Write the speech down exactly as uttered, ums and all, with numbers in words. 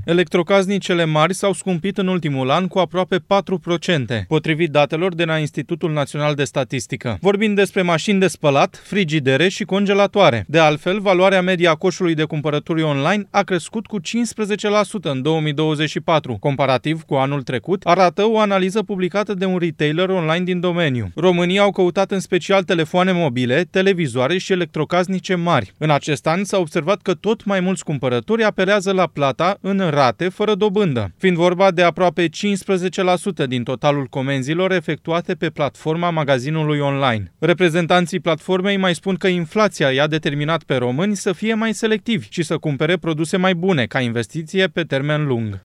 Electrocasnicele mari s-au scumpit în ultimul an cu aproape patru la sută, potrivit datelor de la Institutul Național de Statistică. Vorbim despre mașini de spălat, frigidere și congelatoare. De altfel, valoarea medie a coșului de cumpărături online a crescut cu cincisprezece la sută în două mii douăzeci și patru, comparativ cu anul trecut, arată o analiză publicată de un retailer online din domeniu. Românii au căutat în special telefoane mobile, televizoare și electrocasnice mari. În acest an s-a observat că tot mai mulți cumpărători apelează la plata în rate fără dobândă, fiind vorba de aproape cincisprezece la sută din totalul comenzilor efectuate pe platforma magazinului online. Reprezentanții platformei mai spun că inflația i-a determinat pe români să fie mai selectivi și să cumpere produse mai bune ca investiție pe termen lung.